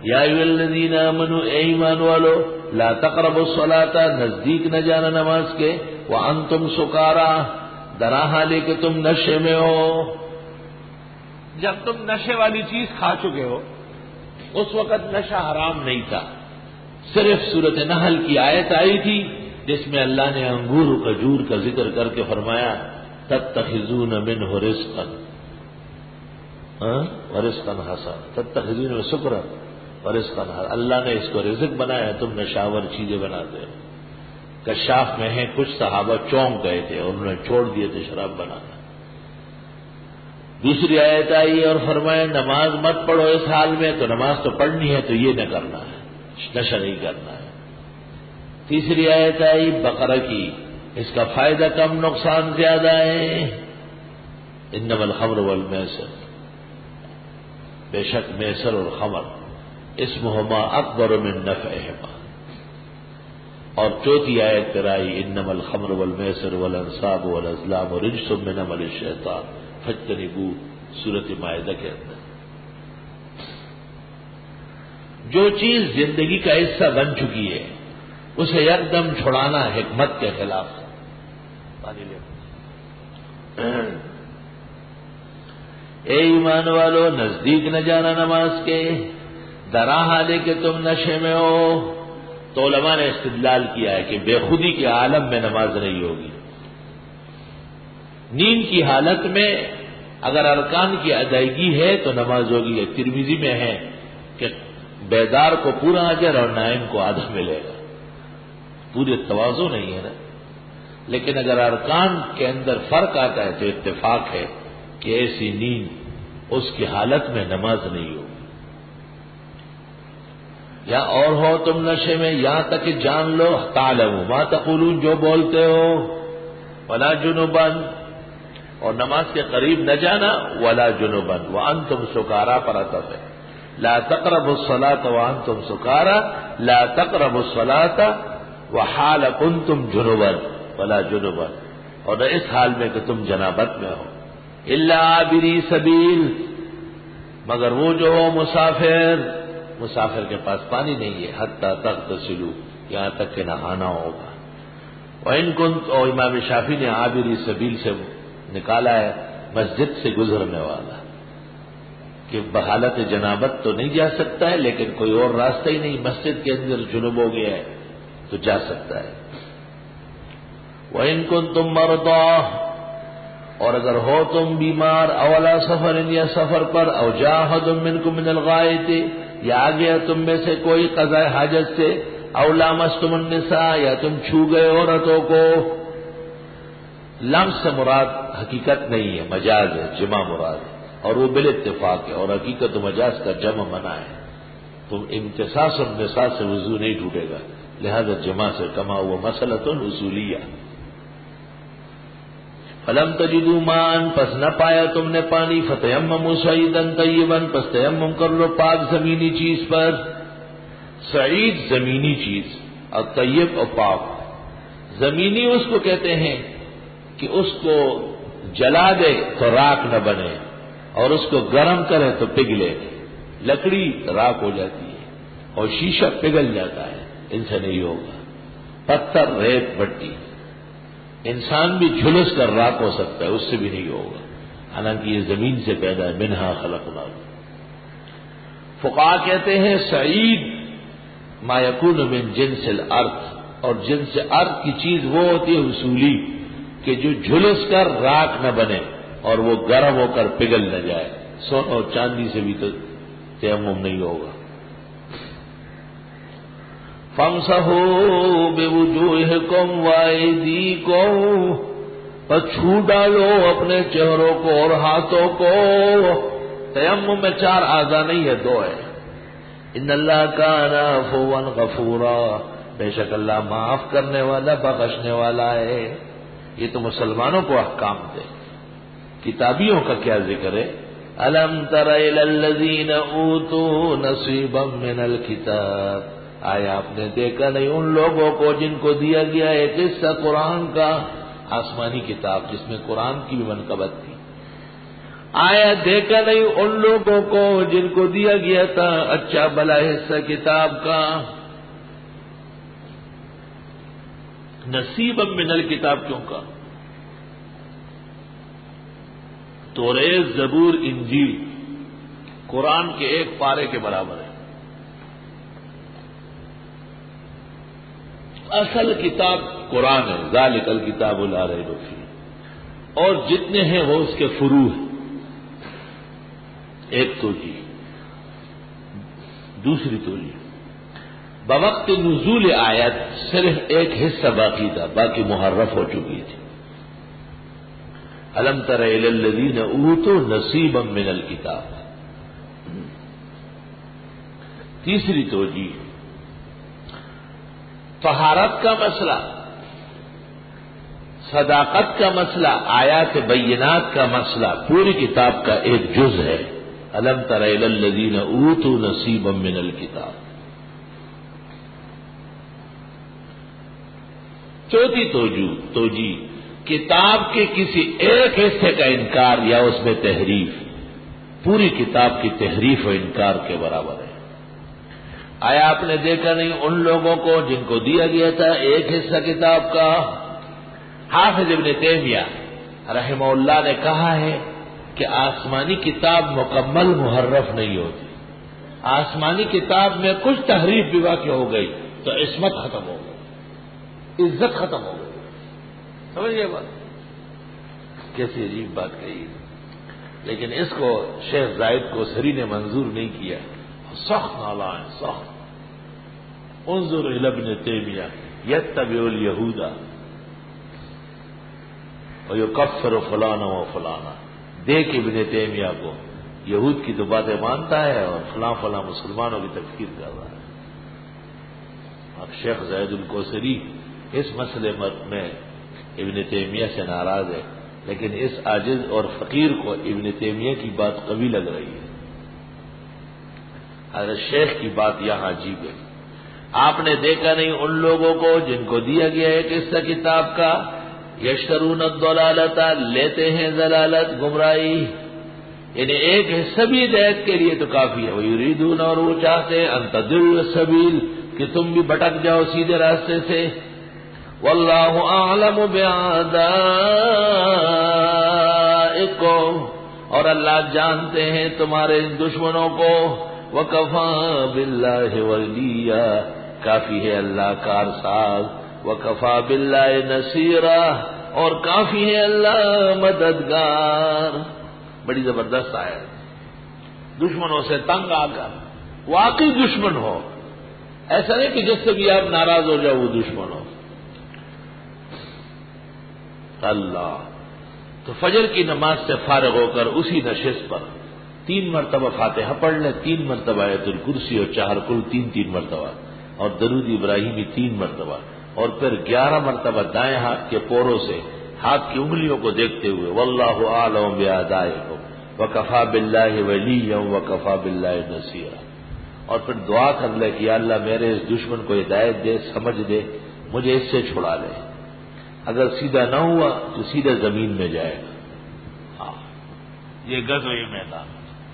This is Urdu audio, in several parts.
یا ایھا الذین آمنوا اے ایمان والو لا تقربوا الصلاۃ نزدیک نہ جانا نماز کے وانتم سکارا درا حالے کہ تم نشے میں ہو. جب تم نشے والی چیز کھا چکے ہو اس وقت نشہ حرام نہیں تھا. صرف سورۃ نحل کی آیت آئی تھی جس میں اللہ نے انگور و کھجور کا ذکر کر کے فرمایا تتخذون منہ رزقا ورزقا حسنا تتخذون منہ سکرا ورزقا حسنا. اللہ نے اس کو رزق بنایا تم نشاور چیزیں بناتے ہو. کشاف میں ہیں کچھ صحابہ چونک گئے تھے اور انہوں نے چھوڑ دیے تھے شراب بنانا. دوسری آیت آئی اور فرمایا نماز مت پڑھو اس حال میں, تو نماز تو پڑھنی ہے تو یہ نہ کرنا ہے, نشہ نہیں کرنا ہے. تیسری آیت آئی بقرہ کی, اس کا فائدہ کم نقصان زیادہ ہے. انما الخمر والمیسر, بے شک میسر اور خمر اسمہما اکبر من نفعہما. اور چوتھی آیت پر آئی انما الخمر والمیسر والانصاب والازلام رجس من عمل الشیطان فاجتنبوہ, سورۃ مائدہ کے اندر. جو چیز زندگی کا حصہ بن چکی ہے اسے یکدم چھڑانا حکمت کے خلاف ہے. پانی لے اے ایمان والو نزدیک نہ جانا نماز کے درا حالے کہ تم نشے میں ہو. تو علماء نے استدلال کیا ہے کہ بے خودی کے عالم میں نماز نہیں ہوگی. نیند کی حالت میں اگر ارکان کی ادائیگی ہے تو نماز ہوگی. ترمذی میں ہے کہ بیدار کو پورا اجر اور نائم کو آدھا ملے گا. پورے توازو نہیں ہے نا. لیکن اگر ارکان کے اندر فرق آتا ہے تو اتفاق ہے کہ ایسی نیند اس کی حالت میں نماز نہیں ہوگی. یا اور ہو تم نشے میں یہاں تک کہ جان لو تعلموا ما تقولون, جو بولتے ہو. ولا جنبا, اور نماز کے قریب نہ جانا. ولا جنبا وانتم سکارا پر عطف ہے. لا تقربوا الصلاۃ وانتم سکارا, لا تقربوا الصلاۃ وحال کنتم جنبا ولا جنبا, اور اس حال میں کہ تم جنابت میں ہو. الا عابری سبیل, مگر وہ جو ہو مسافر, مسافر کے پاس پانی نہیں ہے. حتی تغتسلوا, یہاں تک کہ نہانا ہوگا. وَإِن كُنتُ, اور امام شافعی نے عابری سبیل سے نکالا ہے مسجد سے گزرنے والا, کہ بحالت جنابت تو نہیں جا سکتا ہے لیکن کوئی اور راستہ ہی نہیں, مسجد کے اندر جنوب ہو گیا ہے تو جا سکتا ہے. وَإِن كُنتُم مَّرْضَىٰ, اور اگر ہو تم بیمار, اولا سفر, یا سفر پر, او جاء احد منکم من الغائط, یا آ گیا تم میں سے کوئی قضاء حاجت سے, او لامستم النساء, یا تم چھو گئے عورتوں کو. لمس سے مراد حقیقت نہیں ہے, مجاز ہے, جمع مراد ہے, اور وہ بالاتفاق ہے. اور حقیقت و مجاز کا جمع منع ہے. تم امتصاص النساء سے وضو نہیں ٹوٹے گا, لہذا جمع سے کما ہوا مسئلۃ اصولیہ. فلم تجدوا ماء, پس نہ پایا تم نے پانی, فتیمموا صعیدا طیبا, پس تیمم کر لو پاک زمینی چیز پر. سعید زمینی چیز, اور طیب اور پاک. زمینی اس کو کہتے ہیں کہ اس کو جلا دے تو راکھ نہ بنے, اور اس کو گرم کرے تو پگھلے. لکڑی راکھ ہو جاتی ہے اور شیشہ پگھل جاتا ہے, ان سے نہیں ہوگا. پتھر, ریت, مٹی, انسان بھی جھلس کر راکھ ہو سکتا ہے, اس سے بھی نہیں ہوگا, حالانکہ یہ زمین سے پیدا ہے. منہا خلقناکم. فقہاء کہتے ہیں سعید ما یکون من جنس الارض, اور جنس ارض کی چیز وہ ہوتی ہے اصولی کہ جو جھلس کر راکھ نہ بنے اور وہ گرم ہو کر پگھل نہ جائے. سونا اور چاندی سے بھی تو تیمم نہیں ہوگا. فَامْسَحُوا بِوُجُوهِكُمْ وَأَيْدِيكُمْ, پس چھو ڈالو اپنے چہروں کو اور ہاتھوں کو. تیمم میں 4 اعضاء نہیں ہے, 2 ہے. ان اللہ کان عفوا غفورا, بے شک اللہ معاف کرنے والا بخشنے والا ہے. یہ تو مسلمانوں کو احکام تھے, کتابیوں کا کیا ذکر ہے. الم تر الی الذین اوتوا نصیبا من الکتاب, آیا آپ نے دیکھا نہیں ان لوگوں کو جن کو دیا گیا ایک حصہ قرآن کا, آسمانی کتاب جس میں قرآن کی بھی منقبت تھی. آیا دیکھا نہیں ان لوگوں کو جن کو دیا گیا تھا اچھا بھلا حصہ کتاب کا، نصیبا من الکتاب کیوں کا؟ توریت، زبور، انجیل قرآن کے ایک پارے کے برابر ہے۔ اصل کتاب قرآن ہے، ذالک الکتاب لا ریب فیہ، اور جتنے ہیں وہ اس کے فروع ہیں۔ ایک توجیہ۔ دوسری توجیہ، بوقت نزول آیت صرف ایک حصہ باقی تھا، باقی محرف ہو چکی تھی۔ الم تر الی الذین اوتوا نصیبا من الکتاب۔ تیسری توجیہ، طہارت کا مسئلہ، صداقت کا مسئلہ، آیات بینات کا مسئلہ پوری کتاب کا ایک جز ہے۔ الم تر الی الذین اوتوا نصیبا من الکتاب۔ چوتھی توجیہ، کتاب کے کسی ایک حصے کا انکار یا اس میں تحریف پوری کتاب کی تحریف و انکار کے برابر ہے۔ آیا آپ نے دیکھا نہیں ان لوگوں کو جن کو دیا گیا تھا ایک حصہ کتاب کا؟ حافظ ابن تیمیہ رحمہ اللہ نے کہا ہے کہ آسمانی کتاب مکمل محرف نہیں ہوتی، آسمانی کتاب میں کچھ تحریف بھی واقع ہو گئی تو عصمت ختم ہو گئی، عزت ختم ہو گئی۔ سمجھئے بات؟ کیسی عجیب بات کہی، لیکن اس کو شیخ زائد کو سری نے منظور نہیں کیا، سخت نالا ہے، سخت۔ انظر الی ابن تیمیہ یتبع الیہود ویکفر فلانا و فلانا، دیکھ ابن تیمیہ کو، یہود کی تو باتیں مانتا ہے اور فلاں فلاں مسلمانوں کی تکفیر کر رہا ہے۔ اب شیخ زید الکوثری اس مسئلے میں ابن تیمیہ سے ناراض ہے، لیکن اس عاجز اور فقیر کو ابن تیمیہ کی بات قوی لگ رہی ہے۔ حضرت شیخ کی بات یہاں عجیب ہے۔ آپ نے دیکھا نہیں ان لوگوں کو جن کو دیا گیا ہے قصہ کتاب کا، یشترون الضلالۃ، لیتے ہیں ضلالت، گمراہی، یعنی ایک حصہ بھی ہدایت کے لیے تو کافی ہے۔ ویریدون، اور وہ چاہتے ہیں، ان تضلوا السبیل، کہ تم بھی بھٹک جاؤ سیدھے راستے سے۔ واللہ اعلم باعدائکم، اور اللہ جانتے ہیں تمہارے ان دشمنوں کو۔ وَكَفَى بِاللَّهِ وَلِيًّا، کافی ہے اللہ کارساز۔ وَكَفَى بِاللَّهِ نَصِيرًا، اور کافی ہے اللہ مددگار۔ بڑی زبردست آیت۔ دشمنوں سے تنگ آ کر، واقعی دشمن ہو، ایسا نہیں کہ جس سے بھی آپ ناراض ہو جاؤ وہ دشمن ہو۔ اللہ تو فجر کی نماز سے فارغ ہو کر اسی نشست پر 3 مرتبہ فاتحہ پڑھ لیں، 3 مرتبہ آیت الکرسی اور 4 کل 3 مرتبہ، اور درود ابراہیمی 3 مرتبہ، اور پھر 11 مرتبہ دائیں ہاتھ کے پوروں سے ہاتھ کی انگلیوں کو دیکھتے ہوئے واللہ اعلم باعدائکم وکفی باللہ ولیا وکفی باللہ نصیرا، اور پھر دعا کر لے کہ یا اللہ میرے اس دشمن کو ہدایت دے، سمجھ دے، مجھے اس سے چھڑا لے۔ اگر سیدھا نہ ہوا تو سیدھا زمین میں جائے گا۔ ہاں، یہ غزوہ میدان۔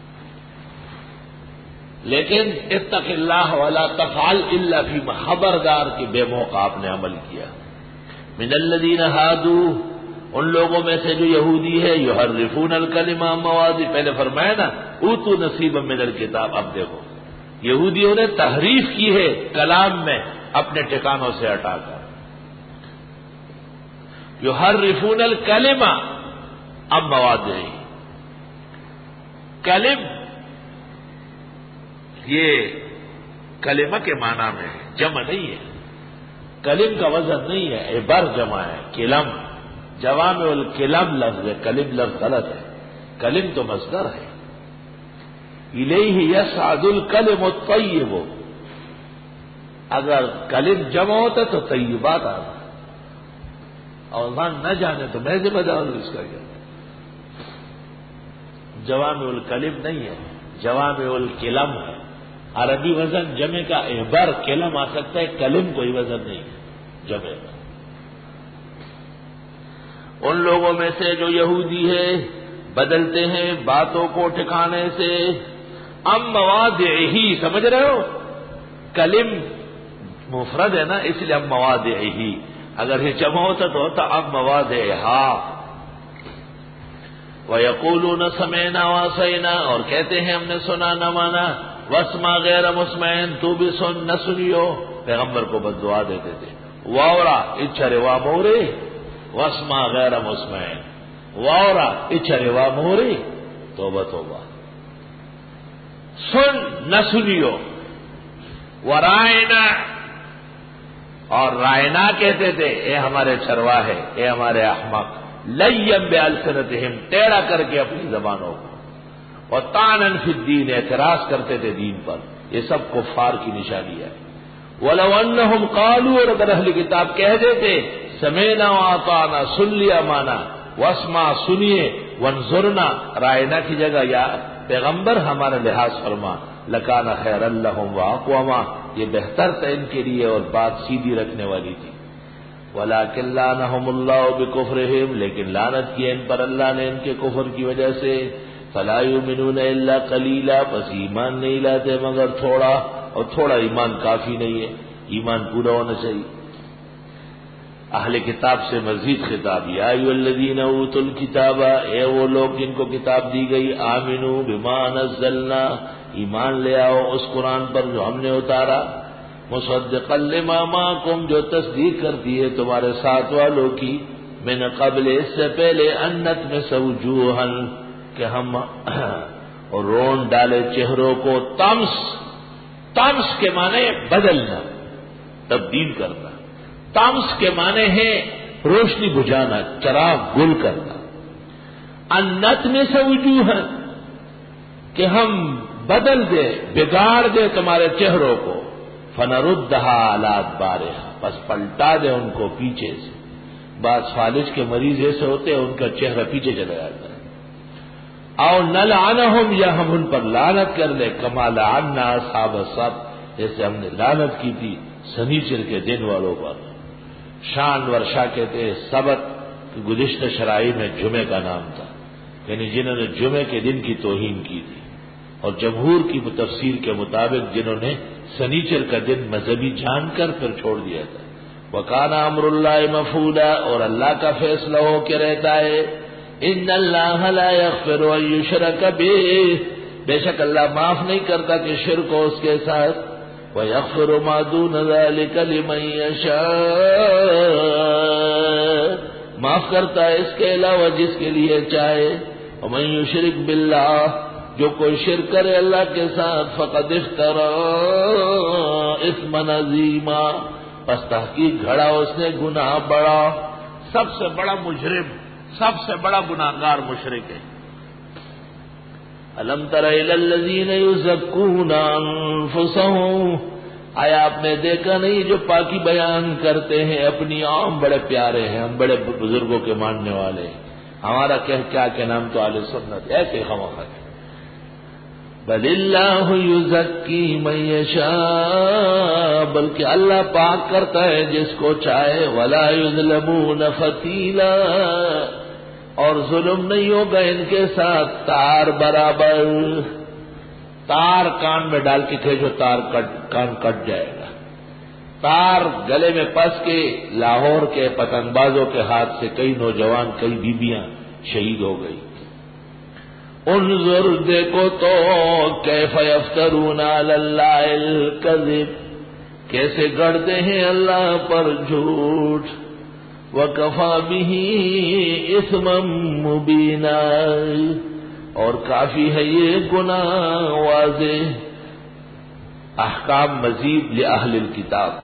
لیکن اتق اللہ ولا تفعل الا فیما، خبردار کہ بے موقع آپ نے عمل کیا۔ من الذین ہادوا، ان لوگوں میں سے جو یہودی ہے، یحرفون الکلم عن مواضع، پہلے فرمایا نا اوتوا نصیبا من الکتاب، اب دیکھو یہودیوں نے تحریف کی ہے کلام میں اپنے ٹھکانوں سے ہٹا کر۔ یحرفون الکلم عن مواضع، کلم یہ کلمہ کے معنی میں ہے، جمع نہیں ہے، کلم کا وزن نہیں ہے، عبر جمع ہے، کلم، جوامع الکلم لفظ ہے، کلم لفظ غلط ہے، کلم تو مصدر ہے۔ الیہ یصعد الکلم الطیب، اگر کلم جمع ہوتا تو طیبات آتا، اور وزن نہ جانے تو میں ذمہ دار ہوں اس کا کیا۔ جوامع الکلم نہیں ہے، جوامع الکلم ہے۔ عربی وزن جمع کا احبار کلم آ سکتا ہے، کلم کوئی وزن نہیں ہے جمع کا۔ ان لوگوں میں سے جو یہودی ہے بدلتے ہیں باتوں کو ٹھکانے سے، ام مواضعہ، سمجھ رہے ہو؟ کلم مفرد ہے نا، اس لیے ام مواضعہ، اگر یہ جمع ہوتا تو ہوتا ام مواضعہا۔ وَيَقُولُونَ سَمِعْنَا وَعَصَيْنَا، اور کہتے ہیں ہم نے سنا نہ مانا، وَاسْمَعْ غَيْرَ مُسْمَعٍ، تو بھی سن نہ سنیو، پیغمبر کو بد دعا دیتے تھے۔ واورا اچھرے وا مورے، وَاسْمَعْ غَيْرَ مُسْمَعٍ، واورا اچھرے وا مورے، توبہ توبہ، سن نہ سنیو۔ وَرَائِنَا، اور رائنا کہتے تھے اے ہمارے چرواہے، اے ہمارے احمق، لیم بِأَلْسِنَتِهِمْ، ٹیڑھا کر کے اپنی زبانوں کو، اور طَعْنًا فِي الدِّينِ، اعتراض کرتے تھے دین پر، یہ سب کفار کی نشانی ہے۔ وَلَوْ أَنَّهُمْ قَالُوا، اور اگر اہل کتاب کہہ دیتے سَمِعْنَا وَأَطَعْنَا، سن لیا مانا، وَاسْمَعْ سنیے، وَانظُرْنَا رائنا کی جگہ یا پیغمبر ہمارا لحاظ فرما، لَكَانَ خَيْرًا لَهُمْ وَأَقْوَمَ، یہ بہتر تھا ان کے لیے اور بات سیدھی رکھنے والی تھی۔ وَلَكِنْ لَعَنَهُمُ اللَّهُ بِكُفْرِهِمْ، لیکن لعنت کی ان پر اللہ نے ان کے کفر کی وجہ سے، فَلَا يُؤْمِنُونَ إِلَّا قَلِيلًا، بس ایمان نہیں لاتے مگر تھوڑا، اور تھوڑا ایمان کافی نہیں ہے، ایمان پورا ہونا چاہیے۔ اہل کتاب سے مزید خطاب، یا ایھا الذین اوتوا الکتاب، اے وہ لوگ جن کو کتاب دی گئی، آمنوا بما نزلنا، ایمان لے آؤ اس قرآن پر جو ہم نے اتارا، مصدقا لما معکم، جو تصدیق کرتی ہے تمہارے ساتھ والوں کی، من قبل، اس سے پہلے، ان نطمس وجوہا، کہ ہم رون ڈالے چہروں کو، طمس کے معنی بدلنا، تبدیل کرنا، طمس کے معنی ہے روشنی بجھانا، چراغ گل کرنا، ان نطمس وجوہا، کہ ہم بدل دے، بگاڑ دے تمہارے چہروں کو، فنردھا علی ادبارہا، بس پلٹا دے ان کو پیچھے سے۔ بعض فالج کے مریض ایسے ہوتے ہیں ان کا چہرہ پیچھے چلا جاتا ہے۔ او نلعنہم، یا ہم ان پر لعنت کر لیں، کما لعنا اصحاب السبت، جیسے ہم نے لعنت کی تھی سنیچر کے دن والوں پر۔ شان ورشا کہتے ہیں سبت، گزشتہ شرائع میں جمعے کا نام تھا، یعنی جنہوں نے جمعے کے دن کی توہین کی تھی، اور جمہور کی تفسیر کے مطابق جنہوں نے سنیچر کا دن مذہبی جان کر پھر چھوڑ دیا تھا۔ وَكَانَ أَمْرُ اللَّهِ مَفْعُولًا، اور اللہ کا فیصلہ ہو کے رہتا ہے، إِنَّ اللَّهَ لَا يَغْفِرُ أَن يُشْرَكَ بِهِ، بے شک اللہ معاف نہیں کرتا کہ شرک ہو اس کے ساتھ، وَيَغْفِرُ مَا دُونَ ذَلِكَ لِمَن يَشَاءُ، معاف کرتا ہے اس کے علاوہ جس کے لیے چاہے، وَمَن يُشْرِكْ بِاللَّهِ، جو کوئی شرک کرے اللہ کے ساتھ، فقد افترى اثما عظیما، پس تحقیق گھڑا اس نے گناہ بڑا، سب سے بڑا مجرم، سب سے بڑا گناہگار مشرک ہے۔ الم تر الی الذین یزکون انفسهم، آیا آپ نے دیکھا نہیں جو پاکی بیان کرتے ہیں اپنی، عام بڑے پیارے ہیں، ہم بڑے بزرگوں کے ماننے والے ہیں، ہمارا کیا نام تو اہل سنت، ایسے خواہد، بل اللہ یزکی من یشاء، بلکہ اللہ پاک کرتا ہے جس کو چاہے، ولا یظلمون فتیلا، اور ظلم نہیں ہوگا ان کے ساتھ تار برابر، تار کان میں ڈال کے کھینچو تار کان کٹ جائے گا، تار گلے میں پس کے لاہور کے پتنگ بازوں کے ہاتھ سے کئی نوجوان، کئی بیبیاں شہید ہو گئی۔ انظر، دیکھو تو، کیف یفترون علی اللہ الکذب، کیسے گڑتے ہیں اللہ پر جھوٹ، وکفی بہ اثما مبینا، اور کافی ہے یہ گناہ واضح۔ احکام مزید لأہل الکتاب۔